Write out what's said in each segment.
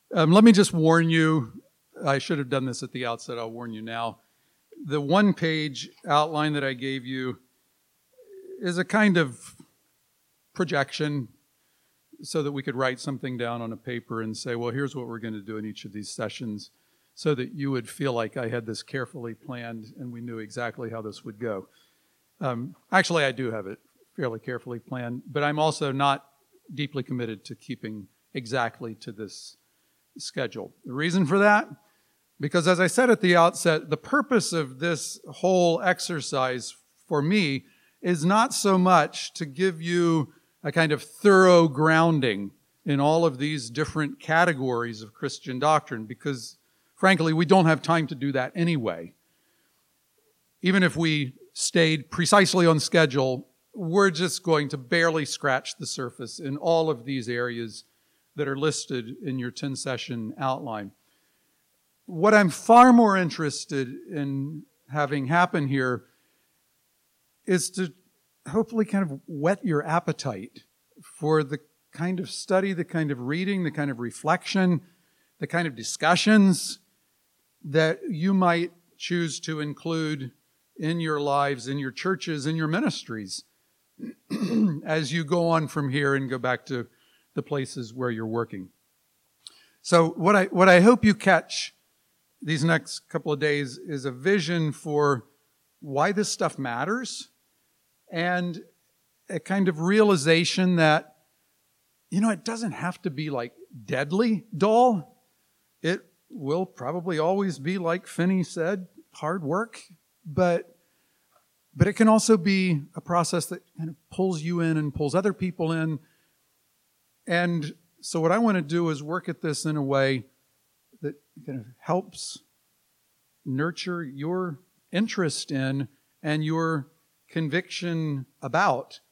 Let me just warn you. I should have done this at the outset. I'll warn you now. The one-page outline that I gave you is a kind of projection so that we could write something down on a paper and say, well, here's what we're going to do in each of these sessions, so that you would feel like I had this carefully planned and we knew exactly how this would go. Actually, I do have it fairly carefully planned, but I'm also not deeply committed to keeping exactly to this schedule. The reason for that? Because as I said at the outset, the purpose of this whole exercise for me is not so much to give you a kind of thorough grounding in all of these different categories of Christian doctrine, because frankly, we don't have time to do that anyway. Even if we stayed precisely on schedule, we're just going to barely scratch the surface in all of these areas that are listed in your 10-session outline. What I'm far more interested in having happen here is to hopefully kind of whet your appetite for the kind of study, the kind of reading, the kind of reflection, the kind of discussions that you might choose to include in your lives, in your churches, in your ministries, as you go on from here and go back to the places where you're working. So what I hope you catch these next couple of days is a vision for why this stuff matters, and a kind of realization that, it doesn't have to be like deadly dull. It will probably always be, like Finney said, hard work, but it can also be a process that kind of pulls you in and pulls other people in. And so what I want to do is work at this in a way that kind of helps nurture your interest in and your conviction about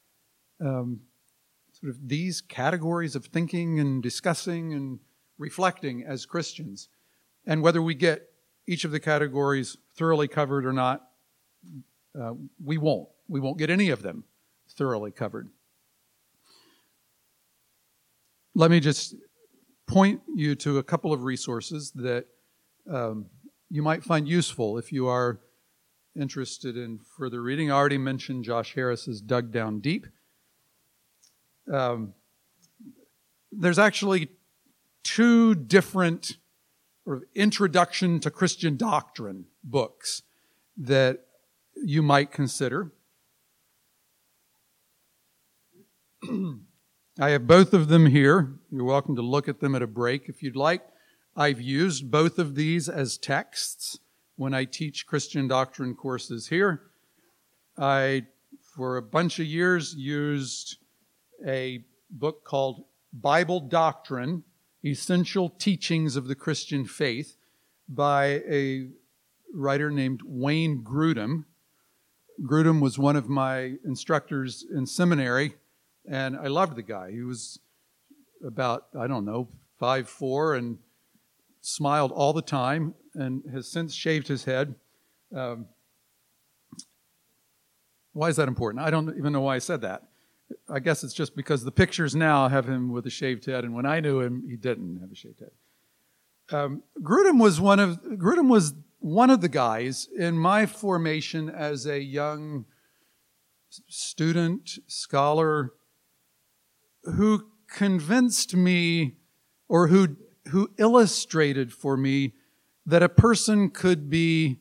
sort of these categories of thinking and discussing and reflecting as Christians. And whether we get each of the categories thoroughly covered or not, we won't. We won't get any of them thoroughly covered. Let me just point you to a couple of resources that you might find useful if you are interested in further reading. I already mentioned Josh Harris's Dug Down Deep. There's actually two different sort of introduction to Christian doctrine books that you might consider. I have both of them here. You're welcome to look at them at a break if you'd like. I've used both of these as texts when I teach Christian doctrine courses here. I, for a bunch of years, used a book called Bible Doctrine, Essential Teachings of the Christian Faith by a writer named Wayne Grudem. Grudem was one of my instructors in seminary, and I loved the guy. He was about, 5'4", and smiled all the time, and has since shaved his head. Why is that important? I don't even know why I said that. I guess it's just because the pictures now have him with a shaved head, and when I knew him, he didn't have a shaved head. Grudem was one of the guys in my formation as a young student, scholar, who convinced me, or who illustrated for me, that a person could be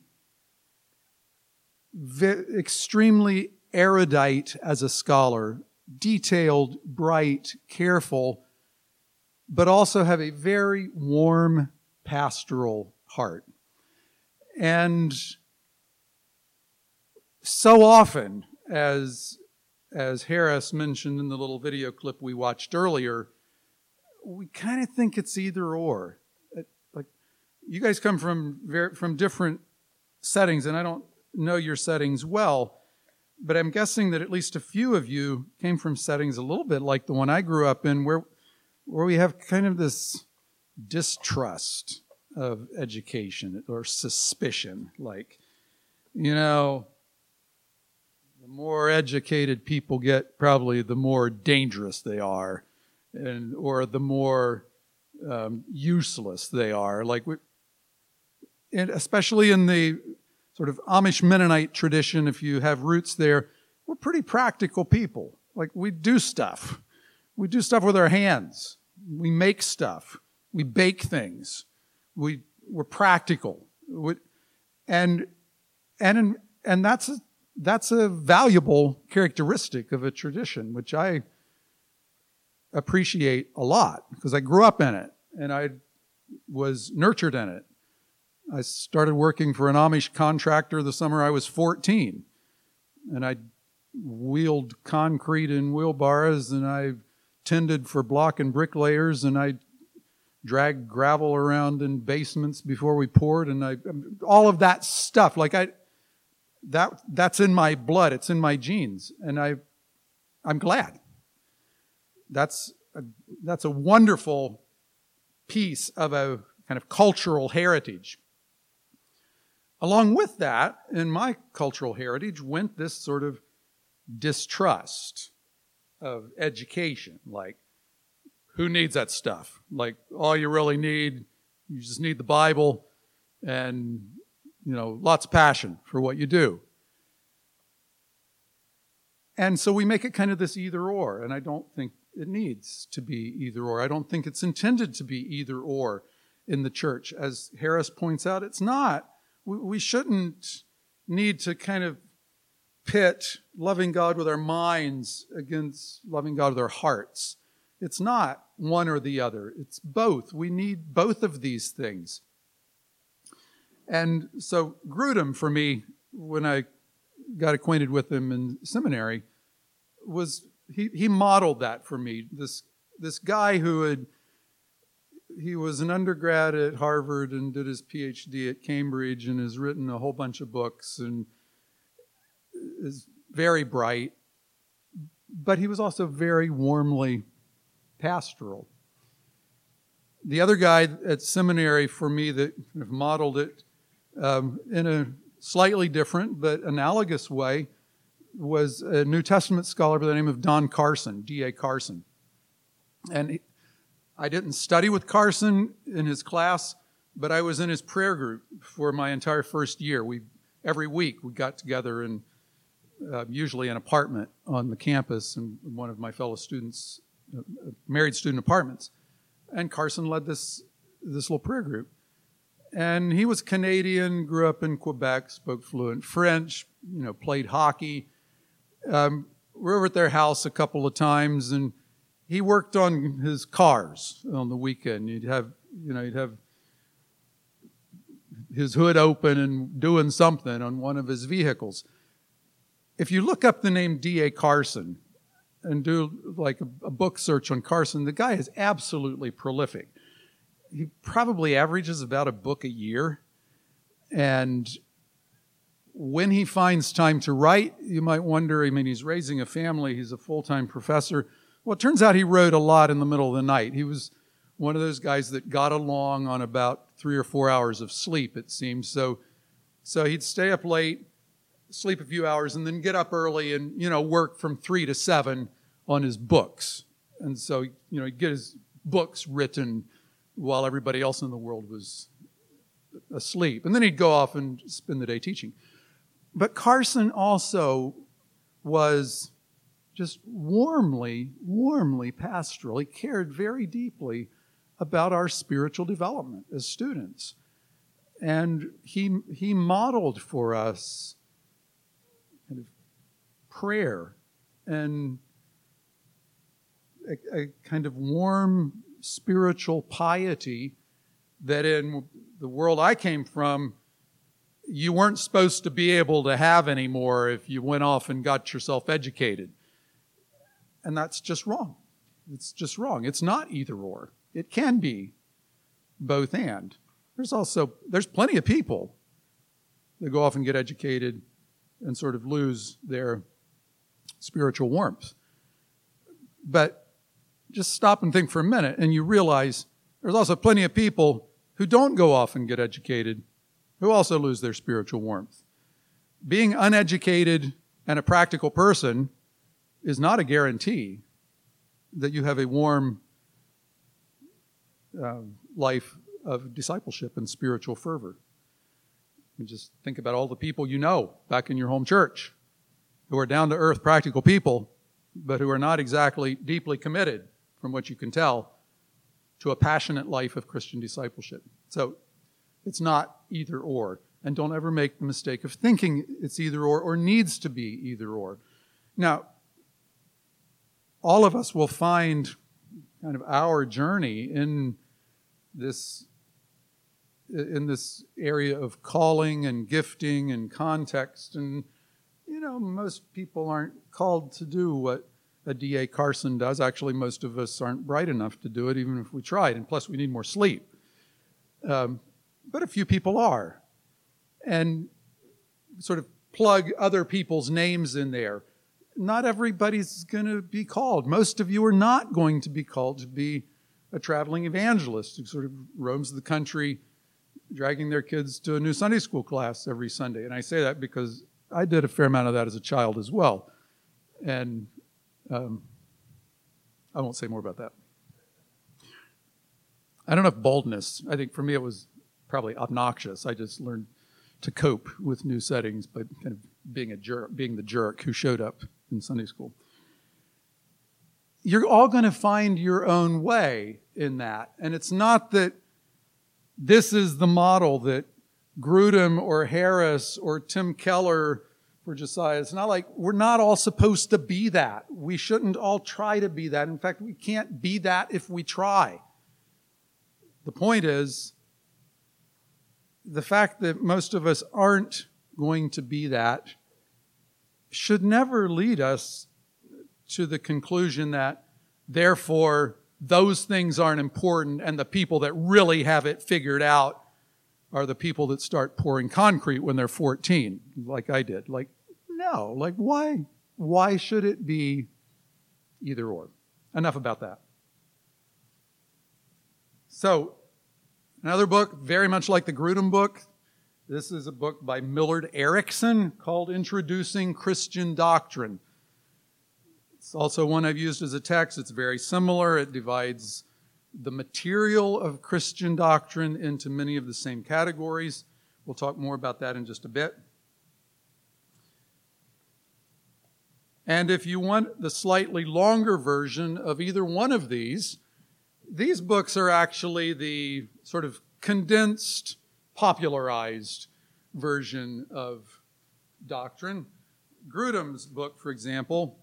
extremely erudite as a scholar, detailed, bright, careful, but also have a very warm pastoral heart. And so often, as Harris mentioned in the little video clip we watched earlier, we kind of think it's either or. Like, you guys come from different settings, and I don't know your settings well, but I'm guessing that at least a few of you came from settings a little bit like the one I grew up in, where we have kind of this distrust of education or suspicion. Like, the more educated people get, probably the more dangerous they are, or the more useless they are. And especially in the sort of Amish Mennonite tradition, if you have roots there, we're pretty practical people. Like, we do stuff. We do stuff with our hands. We make stuff. We bake things. We're practical. And that's a valuable characteristic of a tradition, which I appreciate a lot because I grew up in it and I was nurtured in it. I started working for an Amish contractor the summer I was 14, and I wheeled concrete in wheelbarrows, and I tended for block and bricklayers, and I dragged gravel around in basements before we poured, and all of that stuff. That's in my blood. It's in my genes, and I'm glad. That's a wonderful piece of a kind of cultural heritage. Along with that, in my cultural heritage, went this sort of distrust of education. Like, who needs that stuff? Like, all you really need, you just need the Bible and, lots of passion for what you do. And so we make it kind of this either or, and I don't think it needs to be either or. I don't think it's intended to be either or in the church. As Harris points out, it's not. We shouldn't need to kind of pit loving God with our minds against loving God with our hearts. It's not one or the other. It's both. We need both of these things. And so Grudem, for me, when I got acquainted with him in seminary, he modeled that for me. This guy he was an undergrad at Harvard and did his PhD at Cambridge and has written a whole bunch of books and is very bright, but he was also very warmly pastoral. The other guy at seminary for me that kind of modeled it in a slightly different but analogous way was a New Testament scholar by the name of Don Carson, D.A. Carson. And I didn't study with Carson in his class, but I was in his prayer group for my entire first year. Every week we got together in usually an apartment on the campus in one of my fellow students' married student apartments. And Carson led this little prayer group. And he was Canadian, grew up in Quebec, spoke fluent French, played hockey. We were over at their house a couple of times, and he worked on his cars on the weekend. He'd have his hood open and doing something on one of his vehicles. If you look up the name D.A. Carson and do like a book search on Carson, the guy is absolutely prolific. He probably averages about a book a year. And when he finds time to write, you might wonder, he's raising a family, he's a full-time professor. Well, it turns out he wrote a lot in the middle of the night. He was one of those guys that got along on about 3 or 4 hours of sleep, it seems. So he'd stay up late, sleep a few hours, and then get up early and, work from 3 to 7 on his books. And so, he'd get his books written while everybody else in the world was asleep. And then he'd go off and spend the day teaching. But Carson also was just warmly pastoral. He cared very deeply about our spiritual development as students. And he modeled for us kind of prayer and a kind of warm spiritual piety that in the world I came from, you weren't supposed to be able to have anymore if you went off and got yourself educated. And that's just wrong. It's just wrong. It's not either or. It can be both and. There's plenty of people that go off and get educated and sort of lose their spiritual warmth. But just stop and think for a minute and you realize there's also plenty of people who don't go off and get educated who also lose their spiritual warmth. Being uneducated and a practical person is not a guarantee that you have a warm life of discipleship and spiritual fervor. You just think about all the people you know back in your home church who are down-to-earth practical people, but who are not exactly deeply committed, from what you can tell, to a passionate life of Christian discipleship. So it's not either or. And don't ever make the mistake of thinking it's either or needs to be either or. Now, all of us will find kind of our journey in this area of calling and gifting and context. And, most people aren't called to do what a D.A. Carson does. Actually, most of us aren't bright enough to do it, even if we tried. And plus, we need more sleep. But a few people are. And sort of plug other people's names in there. Not everybody's going to be called. Most of you are not going to be called to be a traveling evangelist who sort of roams the country dragging their kids to a new Sunday school class every Sunday. And I say that because I did a fair amount of that as a child as well. And I won't say more about that. I don't have boldness. I think for me it was probably obnoxious. I just learned to cope with new settings by kind of being the jerk who showed up in Sunday school. You're all going to find your own way in that. And it's not that this is the model that Grudem or Harris or Tim Keller for Josiah. It's not like we're not all supposed to be that. We shouldn't all try to be that. In fact, we can't be that if we try. The point is, the fact that most of us aren't going to be that should never lead us to the conclusion that, therefore, those things aren't important and the people that really have it figured out are the people that start pouring concrete when they're 14, like I did. No, why should it be either or? Enough about that. So, another book, very much like the Grudem book. This is a book by Millard Erickson called Introducing Christian Doctrine. It's also one I've used as a text. It's very similar. It divides the material of Christian doctrine into many of the same categories. We'll talk more about that in just a bit. And if you want the slightly longer version of either one of these books are actually the sort of condensed, popularized version of doctrine. Grudem's book, for example,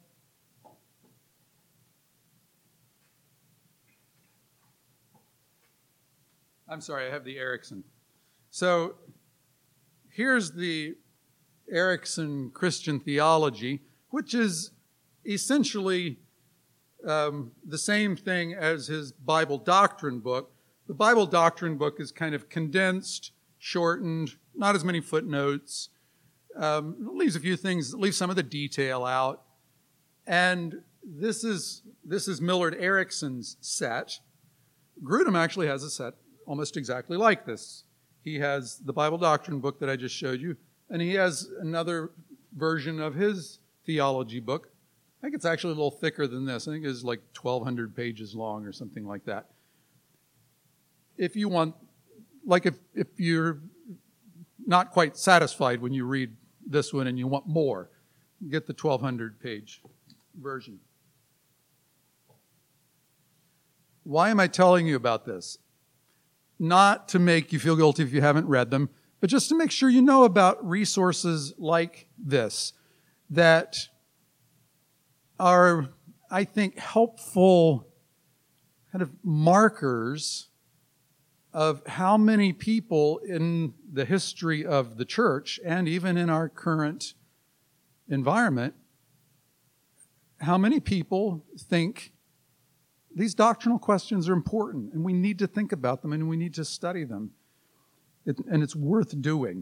I'm sorry, I have the Erickson. So here's the Erickson Christian Theology, which is essentially the same thing as his Bible Doctrine book. The Bible Doctrine book is kind of condensed, shortened, not as many footnotes, leaves a few things, leaves some of the detail out. And this is Millard Erickson's set. Grudem actually has a set almost exactly like this. He has the Bible Doctrine book that I just showed you, and he has another version of his theology book. I think it's actually a little thicker than this. I think it's like 1,200 pages long or something like that. If you want, if you're not quite satisfied when you read this one and you want more, get the 1,200-page version. Why am I telling you about this? Not to make you feel guilty if you haven't read them, but just to make sure you know about resources like this that are, I think, helpful kind of markers of how many people in the history of the church and even in our current environment, how many people think these doctrinal questions are important and we need to think about them and we need to study them. And it's worth doing.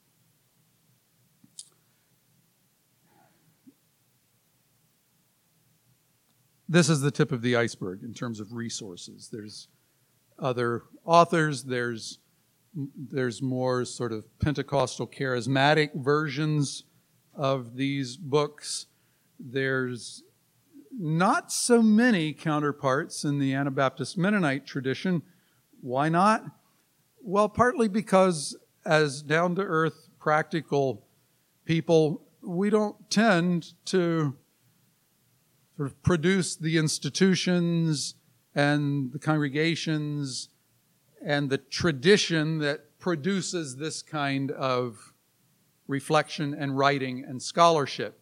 This is the tip of the iceberg in terms of resources. There's other authors, there's more sort of Pentecostal charismatic versions of these books. There's not so many counterparts in the Anabaptist Mennonite tradition, Why not? Well, partly because as down-to-earth, practical people, we don't tend to sort of produce the institutions and the congregations and the tradition that produces this kind of reflection and writing and scholarship.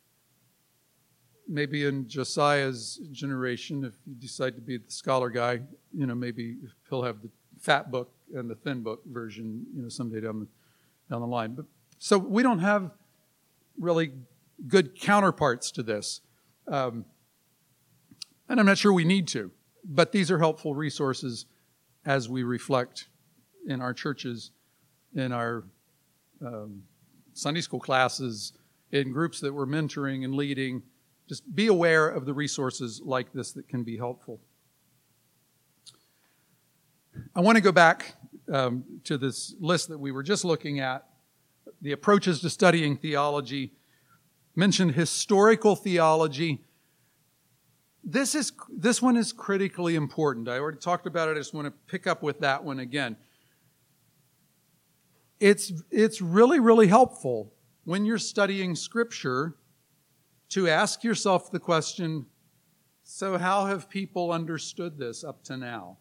Maybe in Josiah's generation, if you decide to be the scholar guy, maybe he'll have the fat book and the thin book version, someday down the line. But so we don't have really good counterparts to this. And I'm not sure we need to, but these are helpful resources as we reflect in our churches, in our Sunday school classes, in groups that we're mentoring and leading. Just be aware of the resources like this that can be helpful. I want to go back to this list that we were just looking at, the approaches to studying theology. Mentioned historical theology. This one is critically important. I already talked about it. I just want to pick up with that one again. It's really, really helpful when you're studying Scripture to ask yourself the question, so how have people understood this up to now?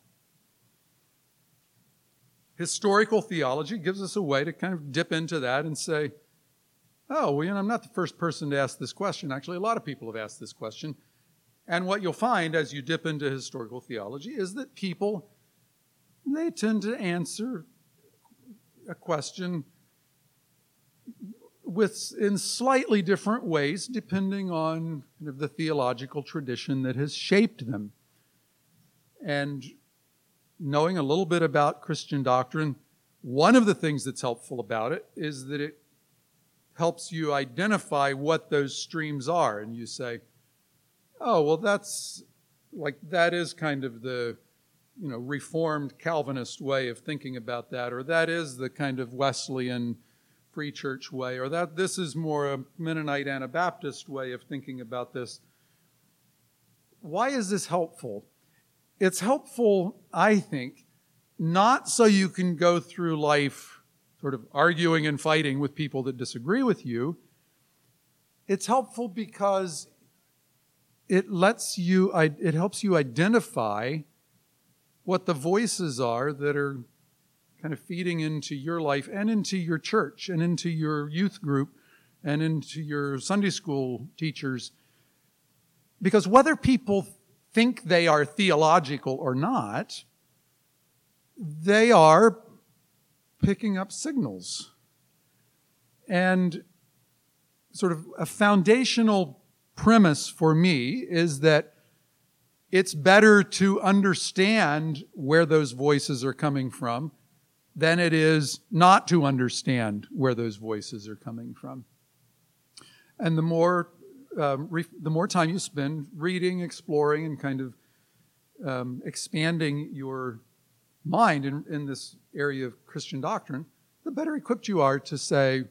Historical theology gives us a way to kind of dip into that and say, oh, well, I'm not the first person to ask this question. Actually, a lot of people have asked this question. And what you'll find as you dip into historical theology is that people, they tend to answer a question in slightly different ways, depending on kind of the theological tradition that has shaped them. And knowing a little bit about Christian doctrine, one of the things that's helpful about it is that it helps you identify what those streams are. And you say, oh, well, that is kind of the, Reformed Calvinist way of thinking about that, or that is the kind of Wesleyan Free Church way, or that this is more a Mennonite Anabaptist way of thinking about this. Why is this helpful? It's helpful, I think, not so you can go through life sort of arguing and fighting with people that disagree with you. It's helpful because it helps you identify what the voices are that are kind of feeding into your life and into your church and into your youth group and into your Sunday school teachers. Because whether people think they are theological or not, they are picking up signals. And sort of a foundational premise for me is that it's better to understand where those voices are coming from than it is not to understand where those voices are coming from. And the more time you spend reading, exploring, and kind of expanding your mind in this area of Christian doctrine, the better equipped you are to say,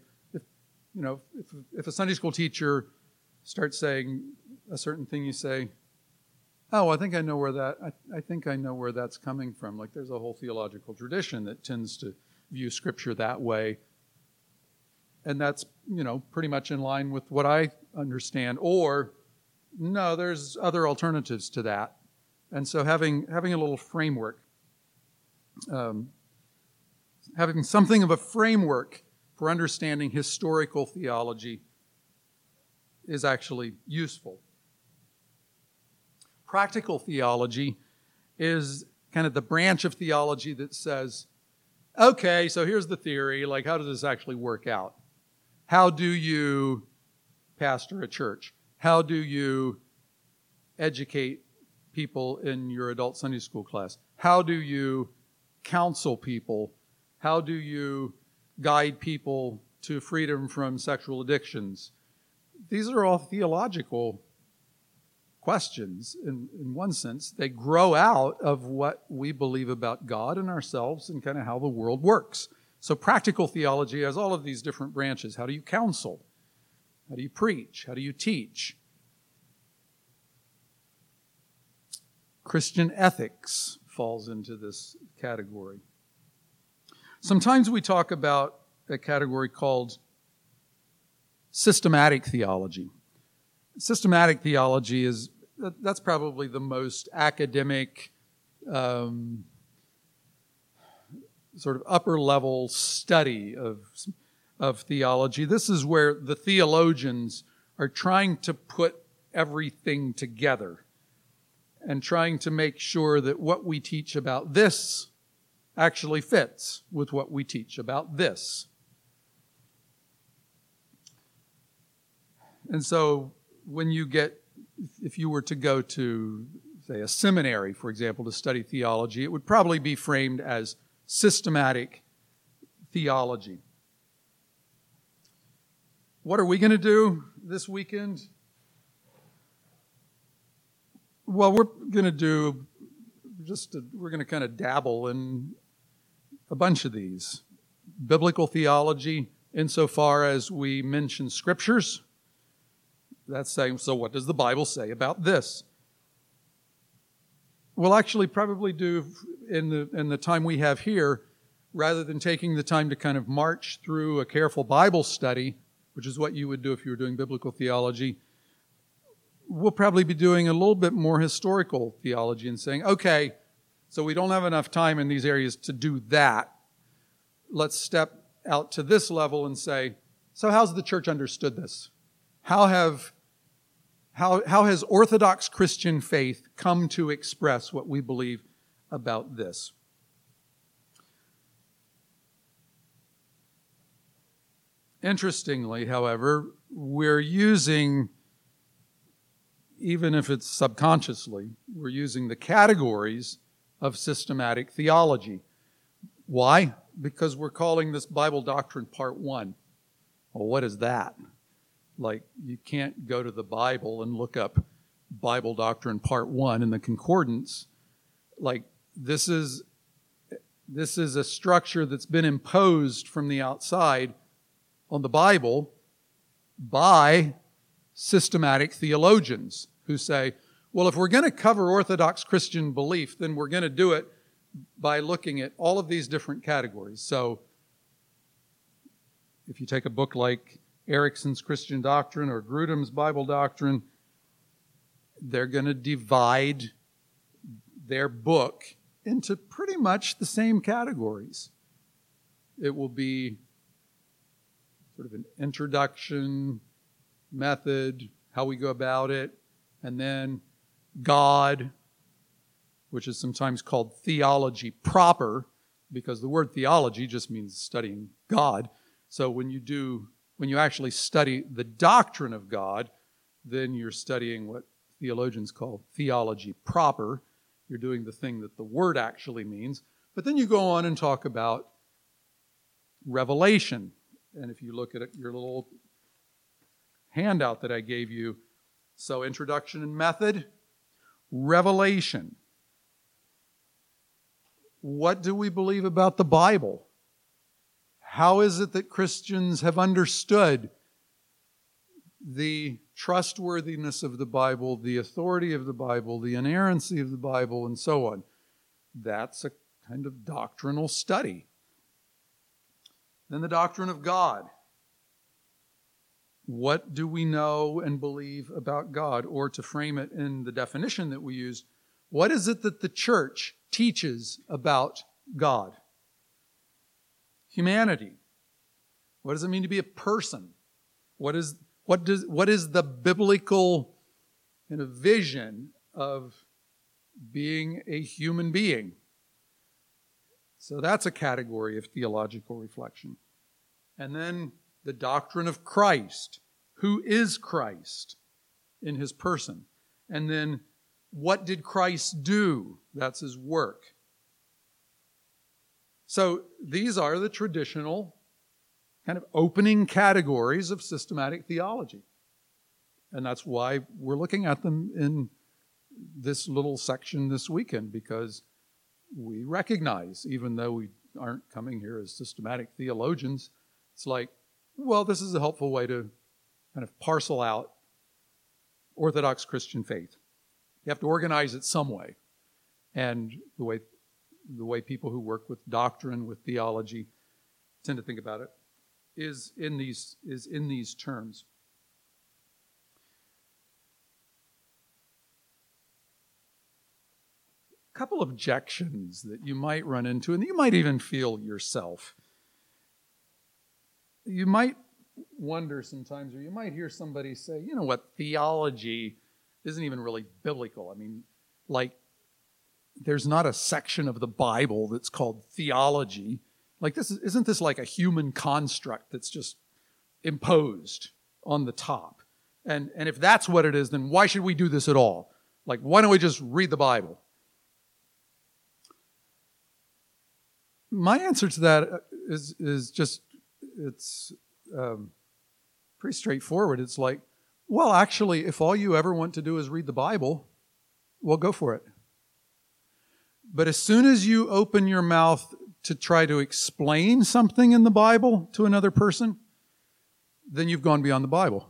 if a Sunday school teacher starts saying a certain thing, you say, oh, I think I know where that's coming from. Like there's a whole theological tradition that tends to view Scripture that way. And that's, pretty much in line with what I understand. Or, no, there's other alternatives to that. And so having a little framework, having something of a framework for understanding historical theology is actually useful. Practical theology is kind of the branch of theology that says, okay, so here's the theory, like how does this actually work out? How do you pastor a church? How do you educate people in your adult Sunday school class? How do you counsel people? How do you guide people to freedom from sexual addictions? These are all theological questions in one sense. They grow out of what we believe about God and ourselves and kind of how the world works. So practical theology has all of these different branches. How do you counsel? How do you preach? How do you teach? Christian ethics falls into this category. Sometimes we talk about a category called systematic theology. Systematic theology that's probably the most academic, sort of upper level study of theology. This is where the theologians are trying to put everything together and trying to make sure that what we teach about this actually fits with what we teach about this. And so if you were to go to, say, a seminary, for example, to study theology, it would probably be framed as systematic theology. What are we going to do this weekend? Well, we're going to kind of dabble in a bunch of these. Biblical theology, insofar as we mention scriptures. That's saying, so what does the Bible say about this? We'll actually probably do, in the time we have here, rather than taking the time to kind of march through a careful Bible study, which is what you would do if you were doing biblical theology, we'll probably be doing a little bit more historical theology and saying, okay, so we don't have enough time in these areas to do that. Let's step out to this level and say, so how's the church understood this? How has Orthodox Christian faith come to express what we believe about this? Interestingly, however, we're using, even if it's subconsciously, we're using the categories of systematic theology. Why? Because we're calling this Bible Doctrine Part 1. Well, what is that? Like, you can't go to the Bible and look up Bible Doctrine Part 1 in the concordance. Like, this is a structure that's been imposed from the outside on the Bible by systematic theologians who say, well, if we're going to cover Orthodox Christian belief, then we're going to do it by looking at all of these different categories. So if you take a book like Erickson's Christian Doctrine or Grudem's Bible Doctrine, they're going to divide their book into pretty much the same categories. It will be sort of an introduction, method, how we go about it, and then God, which is sometimes called theology proper, because the word theology just means studying God. So when you actually study the doctrine of God, then you're studying what theologians call theology proper. You're doing the thing that the word actually means. But then you go on and talk about revelation. And if you look at your little handout that I gave you, so introduction and method, revelation. What do we believe about the Bible? How is it that Christians have understood the trustworthiness of the Bible, the authority of the Bible, the inerrancy of the Bible, and so on? That's a kind of doctrinal study. Then the doctrine of God. What do we know and believe about God? Or to frame it in the definition that we use, what is it that the church teaches about God? Humanity. What does it mean to be a person? What is the biblical kind of vision of being a human being? So that's a category of theological reflection. And then the doctrine of Christ. Who is Christ in his person? And then what did Christ do? That's his work. So these are the traditional kind of opening categories of systematic theology. And that's why we're looking at them in this little section this weekend, because we recognize, even though we aren't coming here as systematic theologians, it's like, well, this is a helpful way to kind of parcel out Orthodox Christian faith. You have to organize it some way. And the way people who work with doctrine, with theology, tend to think about it is in these terms. A couple of objections that you might run into, and you might even feel yourself. You might wonder sometimes, or you might hear somebody say, you know what, theology isn't even really biblical. I mean, like, there's not a section of the Bible that's called theology. Like, isn't this like a human construct that's just imposed on the top? And if that's what it is, then why should we do this at all? Like, why don't we just read the Bible? My answer to that is just, it's pretty straightforward. It's like, well, actually, if all you ever want to do is read the Bible, well, go for it. But as soon as you open your mouth to try to explain something in the Bible to another person, then you've gone beyond the Bible.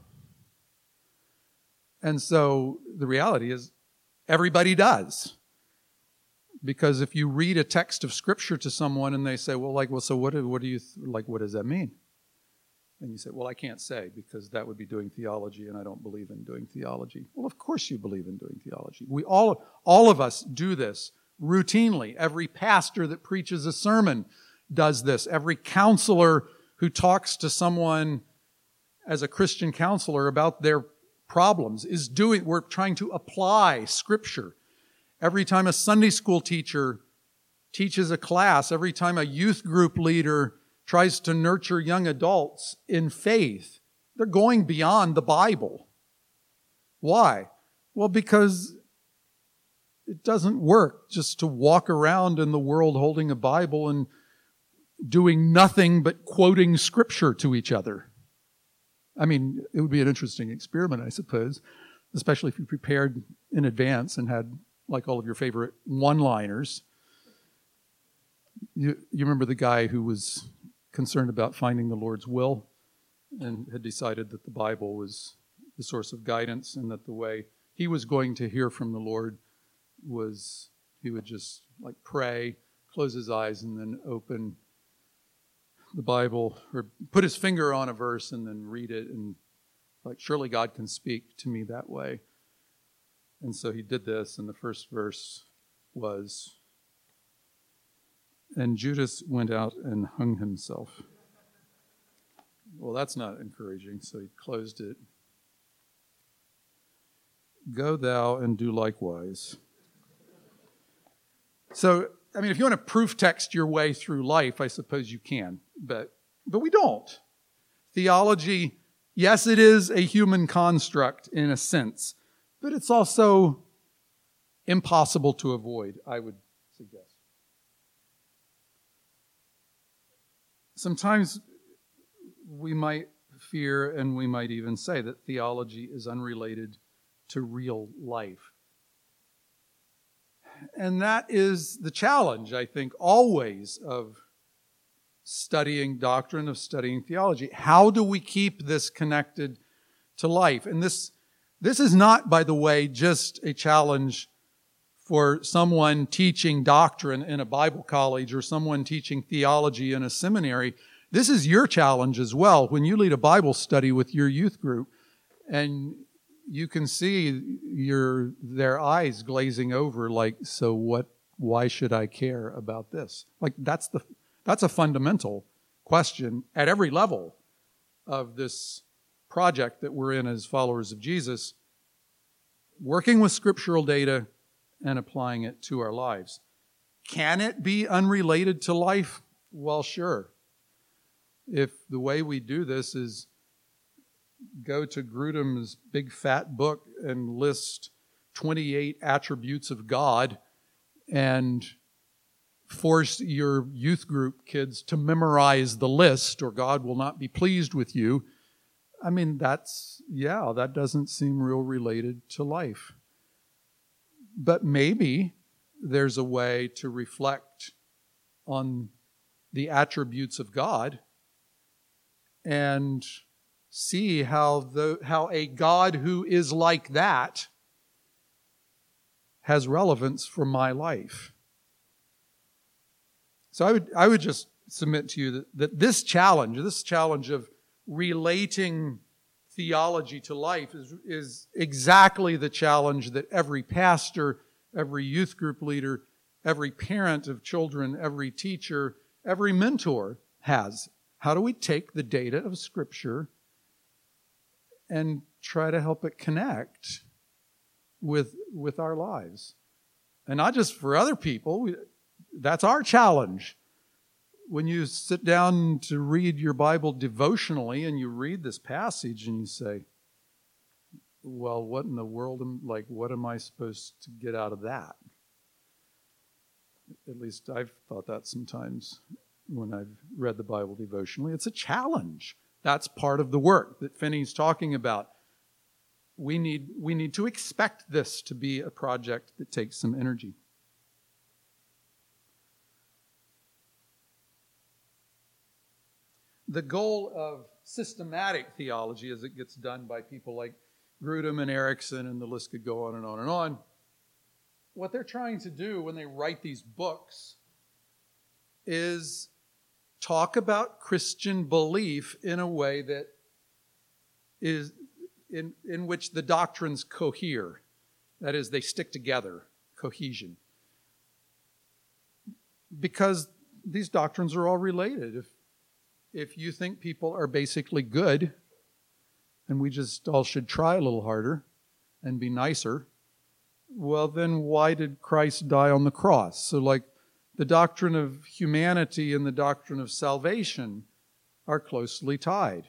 And so the reality is everybody does. Because if you read a text of Scripture to someone and they say, so what do you, what does that mean? And you say, well, I can't say because that would be doing theology and I don't believe in doing theology. Well, of course you believe in doing theology. We all of us do this routinely. Every pastor that preaches a sermon does this. Every counselor who talks to someone as a Christian counselor about their problems we're trying to apply Scripture. Every time a Sunday school teacher teaches a class, every time a youth group leader tries to nurture young adults in faith, they're going beyond the Bible. Why? Well, because it doesn't work just to walk around in the world holding a Bible and doing nothing but quoting Scripture to each other. I mean, it would be an interesting experiment, I suppose, especially if you prepared in advance and had like all of your favorite one-liners. You remember the guy who was concerned about finding the Lord's will and had decided that the Bible was the source of guidance and that the way he was going to hear from the Lord was he would just like pray, close his eyes, and then open the Bible or put his finger on a verse and then read it, and like, surely God can speak to me that way. And so he did this, and the first verse was, and Judas went out and hung himself. Well, that's not encouraging, so he closed it. Go thou and do likewise. So, I mean, if you want to proof text your way through life, I suppose you can, but we don't. Theology, yes, it is a human construct in a sense, but it's also impossible to avoid, I would suggest. Sometimes we might fear, and we might even say, that theology is unrelated to real life. And that is the challenge, I think, always of studying doctrine, of studying theology. How do we keep this connected to life? And this is not, by the way, just a challenge for someone teaching doctrine in a Bible college or someone teaching theology in a seminary. This is your challenge as well when you lead a Bible study with your youth group and you can see their eyes glazing over like, so what, why should I care about this? Like that's a fundamental question at every level of this project that we're in as followers of Jesus, working with scriptural data and applying it to our lives. Can it be unrelated to life? Well, sure. If the way we do this is go to Grudem's big fat book and list 28 attributes of God and force your youth group kids to memorize the list or God will not be pleased with you, I mean, that doesn't seem real related to life. But maybe there's a way to reflect on the attributes of God and see how a God who is like that has relevance for my life. So I would just submit to you that this challenge of relating theology to life is exactly the challenge that every pastor, every youth group leader, every parent of children, every teacher, every mentor has. How do we take the data of Scripture and try to help it connect with our lives? And not just for other people. That's our challenge. When you sit down to read your Bible devotionally and you read this passage and you say, well, what in the world, what am I supposed to get out of that? At least I've thought that sometimes when I've read the Bible devotionally. It's a challenge. That's part of the work that Finney's talking about. We need to expect this to be a project that takes some energy. The goal of systematic theology, as it gets done by people like Grudem and Erickson, and the list could go on and on and on, what they're trying to do when they write these books is talk about Christian belief in a way that is in which the doctrines cohere. That is, they stick together, cohesion. Because these doctrines are all related. If you think people are basically good, and we just all should try a little harder and be nicer, well, then why did Christ die on the cross? So the doctrine of humanity and the doctrine of salvation are closely tied.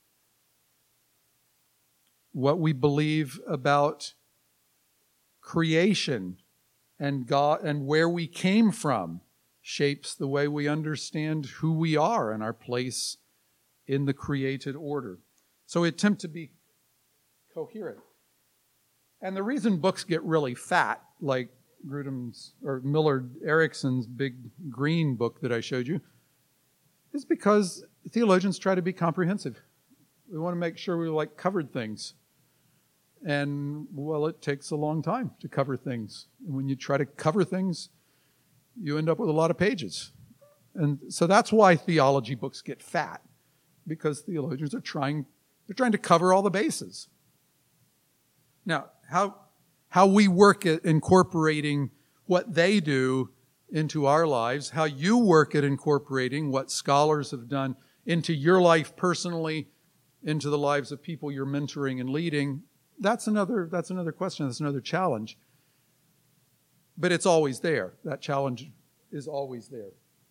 What we believe about creation and God and where we came from shapes the way we understand who we are and our place in the created order. So we attempt to be coherent. And the reason books get really fat, like Grudem's or Millard Erickson's big green book that I showed you, is because theologians try to be comprehensive. We want to make sure we covered things. And, well, it takes a long time to cover things. And when you try to cover things, you end up with a lot of pages. And so that's why theology books get fat, because theologians are trying to cover all the bases. Now, how we work at incorporating what they do into our lives, how you work at incorporating what scholars have done into your life personally, into the lives of people you're mentoring and leading, that's another question, that's another challenge. But it's always there. That challenge is always there.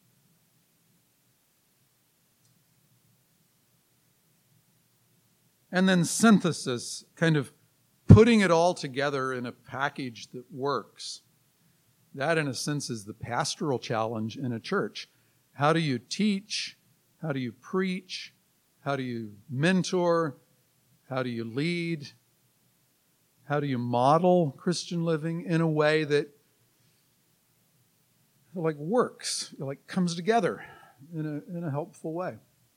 And then synthesis, kind of putting it all together in a package that works. That, in a sense, is the pastoral challenge in a church. How do you teach? How do you preach? How do you mentor? How do you lead? How do you model Christian living in a way that works, comes together in a helpful way?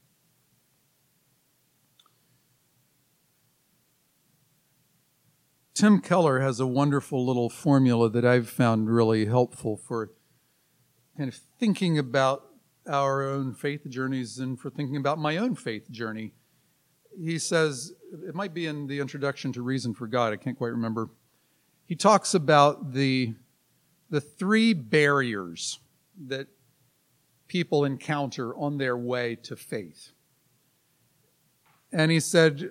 Tim Keller has a wonderful little formula that I've found really helpful for kind of thinking about our own faith journeys and for thinking about my own faith journey. He says, it might be in the introduction to Reason for God, I can't quite remember. He talks about the three barriers that people encounter on their way to faith. And he said,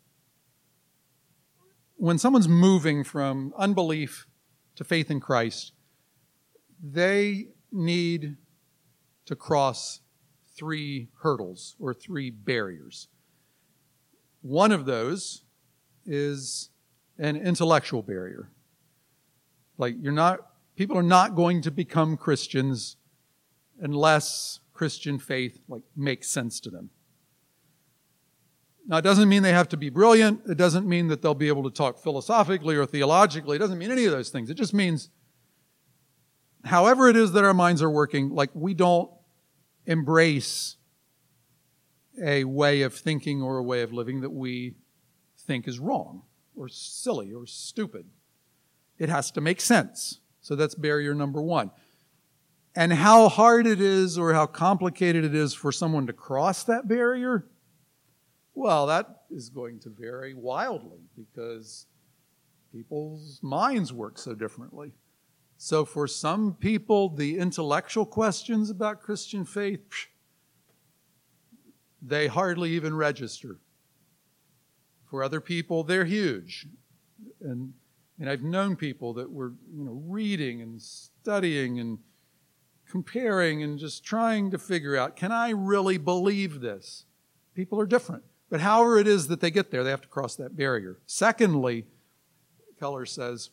when someone's moving from unbelief to faith in Christ, they need to cross three hurdles or three barriers. One of those is an intellectual barrier. People are not going to become Christians unless Christian faith makes sense to them. Now, it doesn't mean they have to be brilliant. It doesn't mean that they'll be able to talk philosophically or theologically. It doesn't mean any of those things. It just means however it is that our minds are working, we don't embrace a way of thinking or a way of living that we think is wrong or silly or stupid. It has to make sense. So that's barrier number one. And how hard it is or how complicated it is for someone to cross that barrier, well, that is going to vary wildly because people's minds work so differently. So for some people, the intellectual questions about Christian faith, they hardly even register. For other people, they're huge. And I've known people that were, reading and studying and comparing and just trying to figure out, can I really believe this? People are different. But however it is that they get there, they have to cross that barrier. Secondly, Keller says,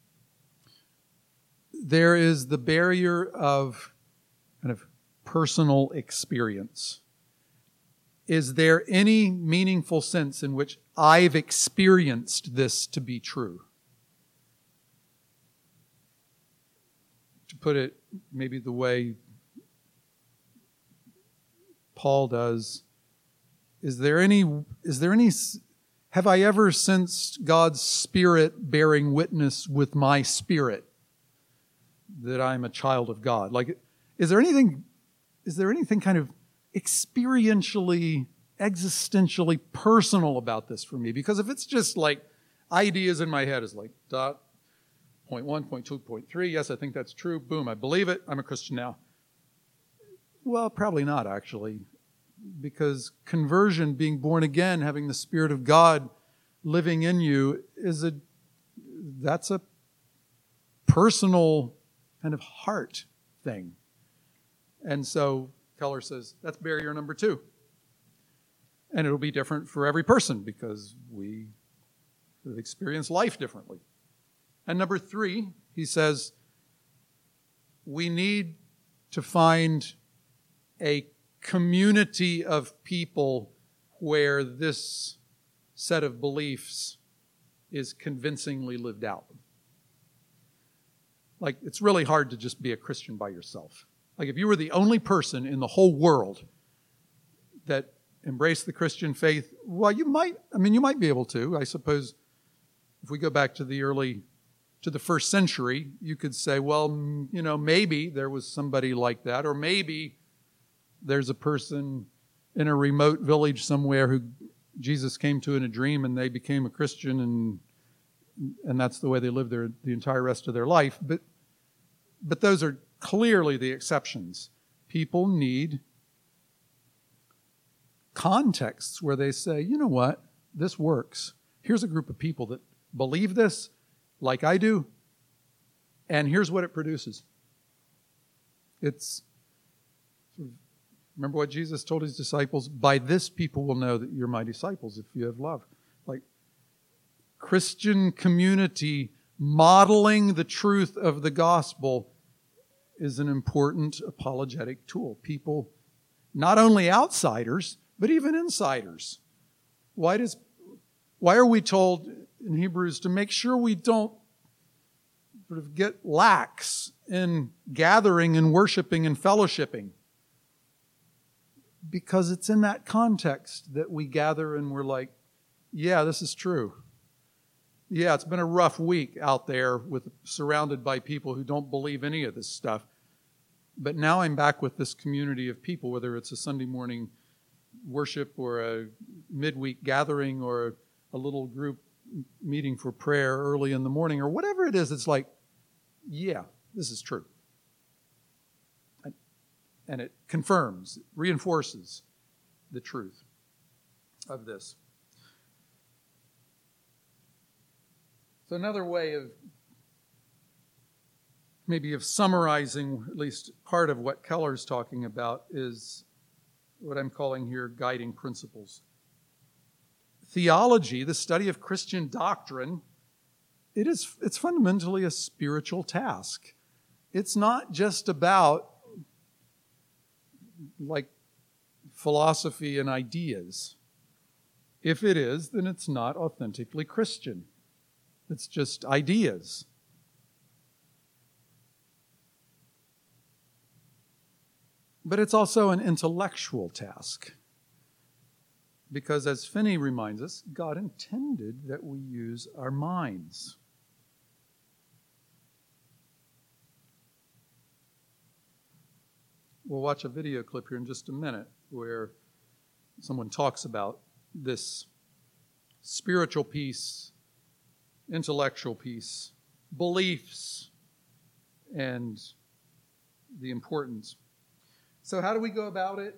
there is the barrier of kind of personal experience. Is there any meaningful sense in which I've experienced this to be true? To put it maybe the way Paul does, have I ever sensed God's Spirit bearing witness with my spirit that I'm a child of God? Like, is there anything kind of experientially, existentially personal about this for me? Because if it's just like ideas in my head is like dot, point 1, point 2, point 3, yes, I think that's true, boom, I believe it, I'm a Christian now. Well, probably not actually, because conversion, being born again, having the Spirit of God living in you, that's a personal kind of heart thing. And so Keller says that's barrier number 2. And it'll be different for every person because we experience life differently. And number 3, he says, we need to find a community of people where this set of beliefs is convincingly lived out. Like, it's really hard to just be a Christian by yourself. Like, if you were the only person in the whole world that embraced the Christian faith, well, you might be able to. I suppose if we go back to the first century, you could say, well, maybe there was somebody like that, or maybe there's a person in a remote village somewhere who Jesus came to in a dream and they became a Christian and that's the way they lived the entire rest of their life. But those are clearly the exceptions. People need contexts where they say, you know what, this works. Here's a group of people that believe this like I do, and here's what it produces. It's remember what Jesus told his disciples? By this people will know that you're my disciples if you have love. Like, Christian community modeling the truth of the gospel is an important apologetic tool. People, not only outsiders, but even insiders. Why are we told in Hebrews to make sure we don't sort of get lax in gathering and worshiping and fellowshipping? Because it's in that context that we gather and we're like, yeah, this is true. Yeah, it's been a rough week out there surrounded by people who don't believe any of this stuff. But now I'm back with this community of people, whether it's a Sunday morning worship or a midweek gathering or a little group meeting for prayer early in the morning or whatever it is. It's like, yeah, this is true. And it confirms, reinforces the truth of this. So another way of summarizing at least part of what Keller's talking about is what I'm calling here guiding principles. Theology, the study of Christian doctrine, it's fundamentally a spiritual task. It's not just about like philosophy and ideas. If it is, then it's not authentically Christian. It's just ideas. But it's also an intellectual task. Because as Finney reminds us, God intended that we use our minds. we'll watch a video clip here in just a minute where someone talks about this spiritual piece, intellectual piece, beliefs, and the importance. So how do we go about it?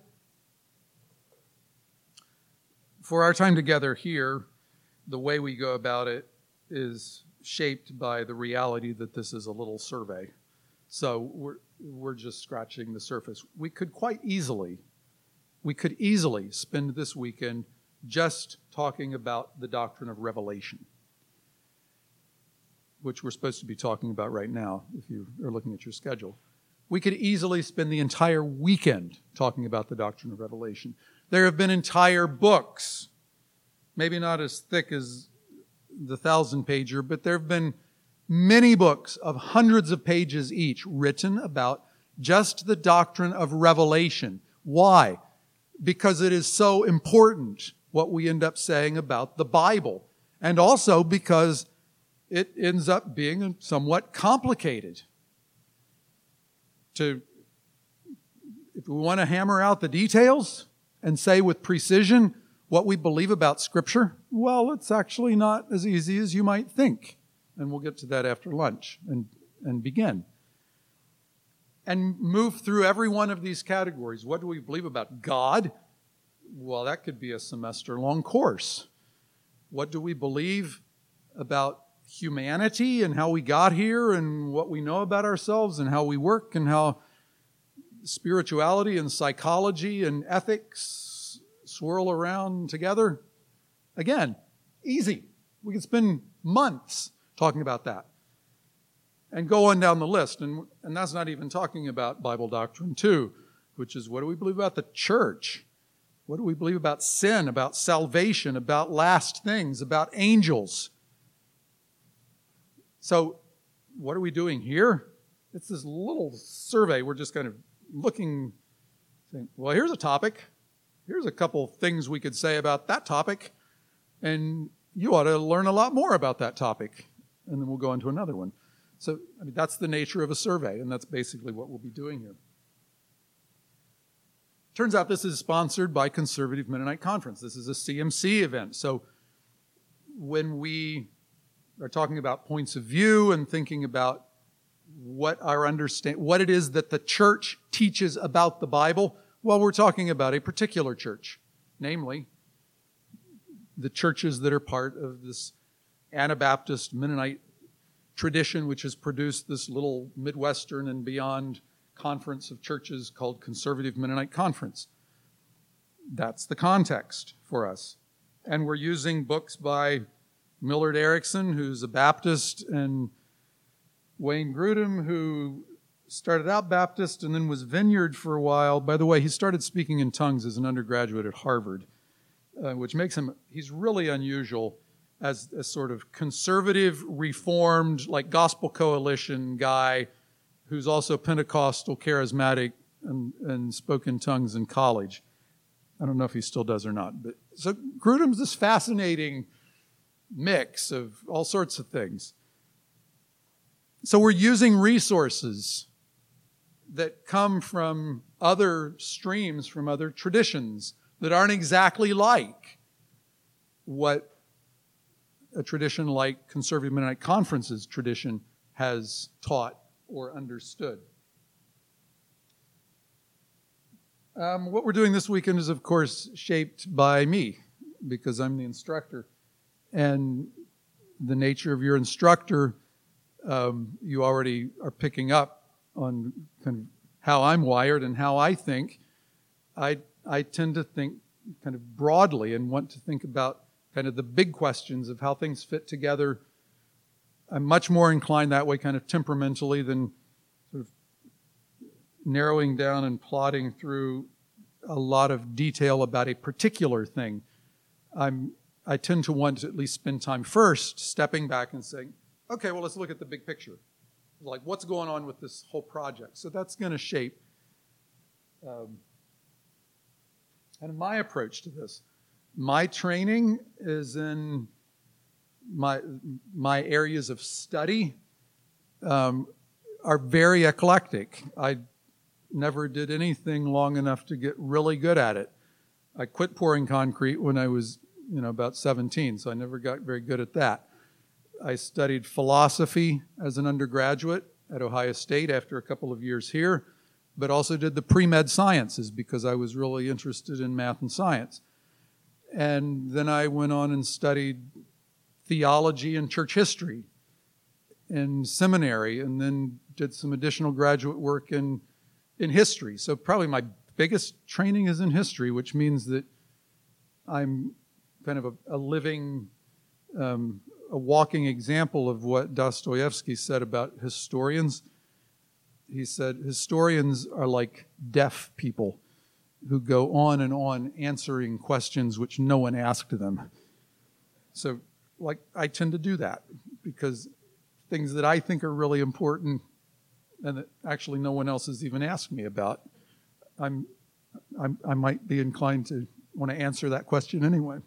For our time together here, the way we go about it is shaped by the reality that this is a little survey. So we're just scratching the surface. We could easily spend this weekend just talking about the doctrine of revelation, which we're supposed to be talking about right now if you are looking at your schedule. We could easily spend the entire weekend talking about the doctrine of revelation. There have been entire books, maybe not as thick as the 1,000-pager, but there have been many books of hundreds of pages each written about just the doctrine of revelation. Why? Because it is so important what we end up saying about the Bible, and also because it ends up being somewhat complicated. If we want to hammer out the details and say with precision what we believe about Scripture, well, it's actually not as easy as you might think. And we'll get to that after lunch and begin. And move through every one of these categories. What do we believe about God? Well, that could be a semester-long course. What do we believe about humanity and how we got here and what we know about ourselves and how we work and how spirituality and psychology and ethics swirl around together? Again, easy. We can spend months talking about that and go on down the list. And that's not even talking about Bible doctrine 2, which is what do we believe about the church? What do we believe about sin, about salvation, about last things, about angels? So what are we doing here? It's this little survey. We're just kind of looking, saying, well, here's a topic. Here's a couple things we could say about that topic. And you ought to learn a lot more about that topic. And then we'll go into another one. So that's the nature of a survey, and that's basically what we'll be doing here. Turns out this is sponsored by Conservative Mennonite Conference. This is a CMC event. So when we are talking about points of view and thinking about what it is that the church teaches about the Bible, well, we're talking about a particular church, namely the churches that are part of this Anabaptist Mennonite tradition, which has produced this little Midwestern and beyond conference of churches called Conservative Mennonite Conference. That's the context for us. And we're using books by Millard Erickson, who's a Baptist, and Wayne Grudem, who started out Baptist and then was Vineyard for a while. By the way, he started speaking in tongues as an undergraduate at Harvard, which makes him, he's really unusual as a sort of conservative, reformed, like gospel coalition guy who's also Pentecostal, charismatic, and spoke in tongues in college. I don't know if he still does or not. But so Grudem's this fascinating mix of all sorts of things. So we're using resources that come from other streams, from other traditions that aren't exactly like what a tradition like Conservative Mennonite Conference's tradition has taught or understood. What we're doing this weekend is, of course, shaped by me, because I'm the instructor. And the nature of your instructor, you already are picking up on kind of how I'm wired and how I think. I tend to think kind of broadly and want to think about kind of the big questions of how things fit together. I'm much more inclined that way kind of temperamentally than sort of narrowing down and plodding through a lot of detail about a particular thing. I tend to want to at least spend time first stepping back and saying, okay, well, let's look at the big picture. Like, what's going on with this whole project? So that's going to shape and my approach to this. My training is in my areas of study are very eclectic. never did anything long enough to get really good at it. I quit pouring concrete when I was, about 17, so I never got very good at that. I studied philosophy as an undergraduate at Ohio State after a couple of years here, but also did the pre-med sciences because I was really interested in math and science. And then I went on and studied theology and church history in seminary, and then did some additional graduate work in history. So probably my biggest training is in history, which means that I'm kind of a living, a walking example of what Dostoevsky said about historians. He said, historians are like deaf people who go on and on answering questions which no one asked them. So, I tend to do that because things that I think are really important and that actually no one else has even asked me about, I might be inclined to want to answer that question anyway.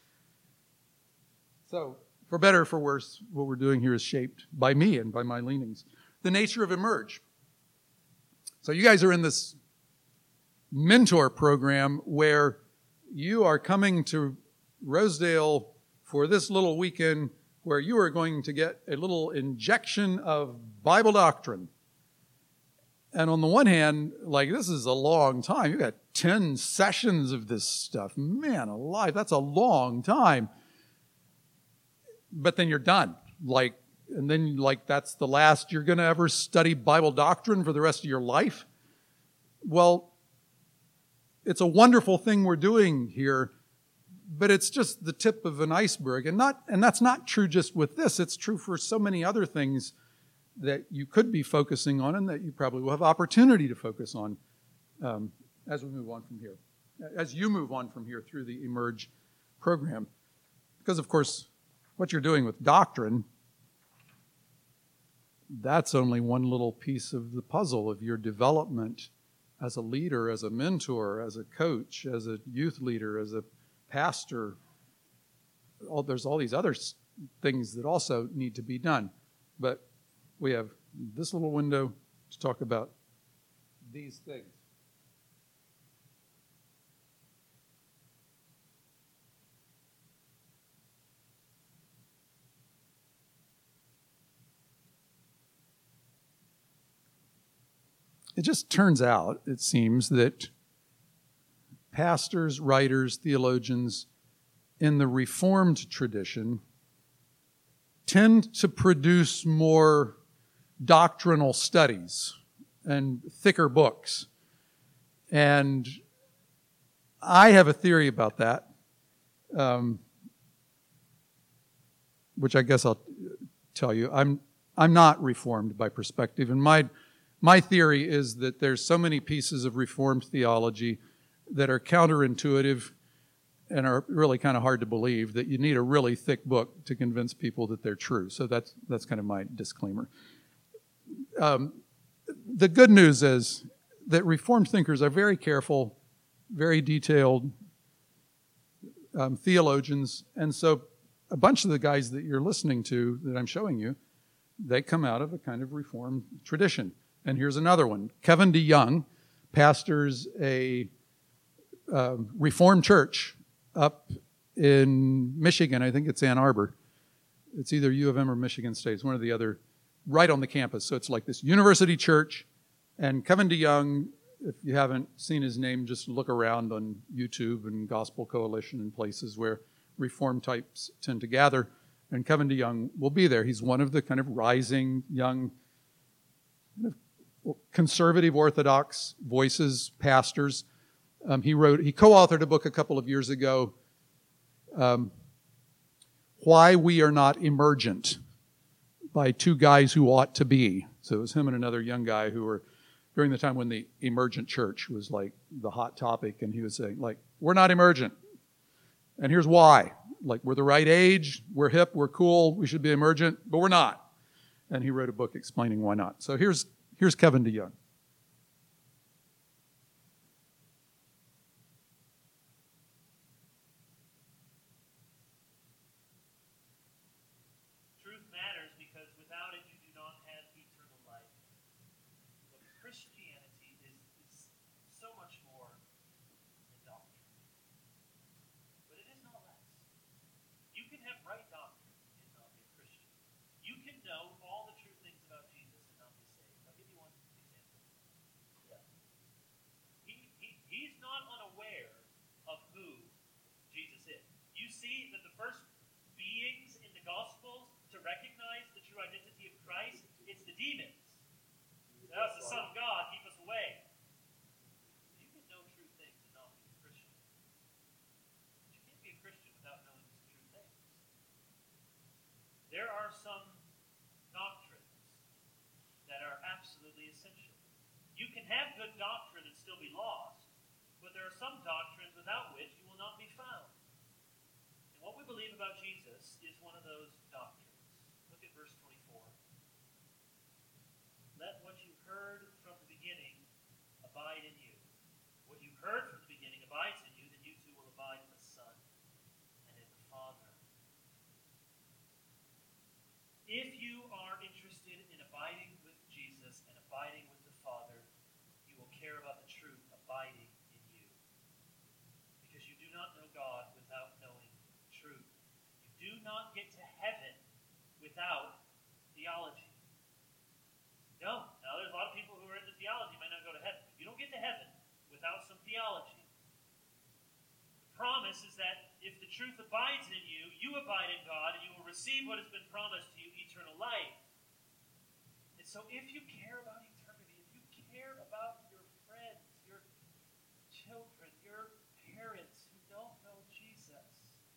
So, for better or for worse, what we're doing here is shaped by me and by my leanings. The nature of Emerge. So you guys are in this mentor program where you are coming to Rosedale for this little weekend where you are going to get a little injection of Bible doctrine. And on the one hand, this is a long time. You got 10 sessions of this stuff. Man alive, that's a long time. But then you're done. And then that's the last you're going to ever study Bible doctrine for the rest of your life. Well, it's a wonderful thing we're doing here, but it's just the tip of an iceberg. And that's not true just with this. It's true for so many other things that you could be focusing on and that you probably will have opportunity to focus on as we move on from here, as you move on from here through the Emerge program. Because, of course, what you're doing with doctrine, that's only one little piece of the puzzle of your development as a leader, as a mentor, as a coach, as a youth leader, as a pastor. There's all these other things that also need to be done. But we have this little window to talk about these things. It just turns out, it seems, that pastors, writers, theologians in the Reformed tradition tend to produce more doctrinal studies and thicker books. And I have a theory about that, which I guess I'll tell you. I'm not Reformed by perspective, and my theory is that there's so many pieces of Reformed theology that are counterintuitive and are really kind of hard to believe that you need a really thick book to convince people that they're true. So that's kind of my disclaimer. The good news is that Reformed thinkers are very careful, very detailed theologians, and so a bunch of the guys that you're listening to that I'm showing you, they come out of a kind of Reformed tradition. And here's another one. Kevin DeYoung pastors a Reformed church up in Michigan. I think it's Ann Arbor. It's either U of M or Michigan State. It's one or the other, right on the campus. So it's like this university church. And Kevin DeYoung, if you haven't seen his name, just look around on YouTube and Gospel Coalition and places where Reformed types tend to gather. And Kevin DeYoung will be there. He's one of the kind of rising young conservative Orthodox voices, pastors. He co-authored a book a couple of years ago, Why We Are Not Emergent, by two guys who ought to be. So it was him and another young guy who were during the time when the emergent church was like the hot topic, and he was saying, we're not emergent. And here's why. We're the right age, we're hip, we're cool, we should be emergent, but we're not. And he wrote a book explaining why not. So here's Kevin DeYoung. Truth matters because without it you do not have eternal life. But Christianity is the demons. That's the Son of God, keep us away. You can know true things and not be a Christian. But you can't be a Christian without knowing some true things. There are some doctrines that are absolutely essential. You can have good doctrine and still be lost, but there are some doctrines without which you will not be found. And what we believe about Jesus is one of those doctrines. Look at verse 24. Let what you heard from the beginning abide in you. What you heard from the beginning abides in you, then you too will abide in the Son and in the Father. If you are interested in abiding with Jesus and abiding with the Father, you will care about the truth abiding in you. Because you do not know God without knowing truth. You do not get to heaven without theology. No. Now, there's a lot of people who are into theology might not go to heaven. You don't get to heaven without some theology. The promise is that if the truth abides in you, you abide in God, and you will receive what has been promised to you, eternal life. And so if you care about eternity, if you care about your friends, your children, your parents who don't know Jesus,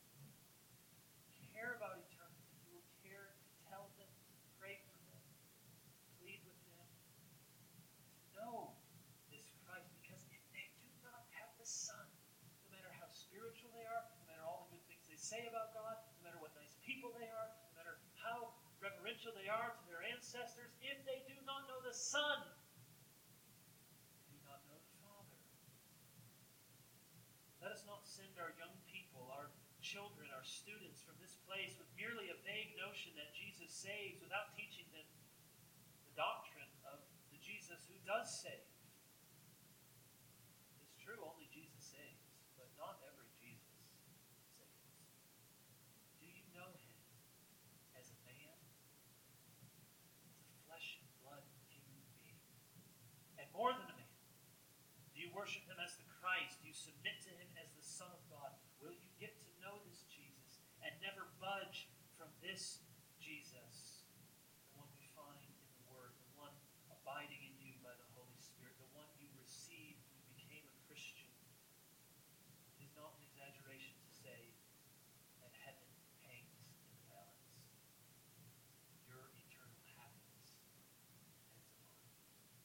care about eternity, you will care to tell them, to pray for them, plead with them, to know this Christ. Because if they do not have the Son, no matter how spiritual they are, no matter all the good things they say about God, no matter what nice people they are, no matter how reverential they are to their ancestors, if they do not know the Son, they do not know the Father. Let us not send our young people, our children, our students from this place with merely a vague notion that Jesus saves without teaching them the doctrine of the Jesus who does save. It's true, only Jesus saves, but not every Jesus saves. Do you know him as a man? As a flesh and blood human being? And more than a man, do you worship him as the Christ? Do you submit to him as the Son of God? Will you get to know this Jesus and never budge from this Jesus, the one we find in the Word, the one abiding in you by the Holy Spirit, the one you received when you became a Christian? It is not an exaggeration to say that heaven hangs in the balance. Your eternal happiness depends upon it.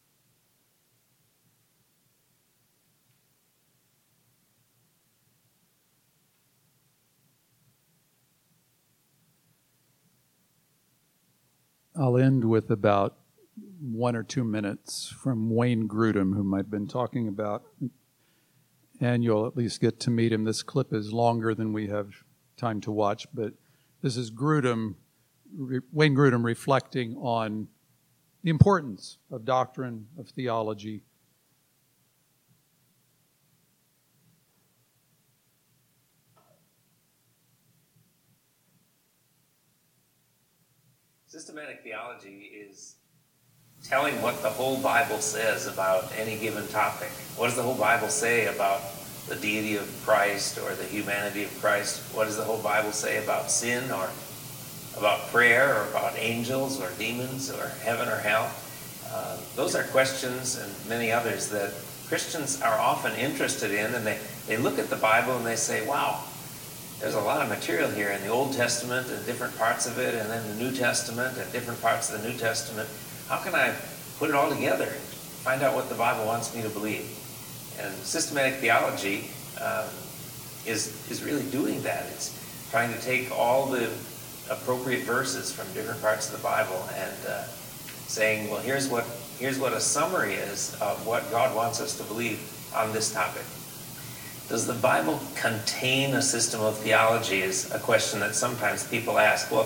I'll end with about 1 or 2 minutes from Wayne Grudem, whom I've been talking about, and you'll at least get to meet him. This clip is longer than we have time to watch, but this is Wayne Grudem reflecting on the importance of doctrine, of theology. Systematic theology is telling what the whole Bible says about any given topic. What does the whole Bible say about the deity of Christ or the humanity of Christ? What does the whole Bible say about sin or about prayer or about angels or demons or heaven or hell? Those are questions and many others that Christians are often interested in, and they look at the Bible and they say, wow, there's a lot of material here in the Old Testament and different parts of it, and then the New Testament and different parts of the New Testament. How can I put it all together and find out what the Bible wants me to believe? And systematic theology is really doing that. It's trying to take all the appropriate verses from different parts of the Bible and saying, well, here's what a summary is of what God wants us to believe on this topic. Does the Bible contain a system of theology is a question that sometimes people ask. Well,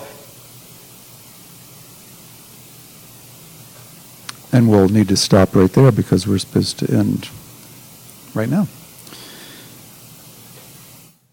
and we'll need to stop right there because we're supposed to end right now.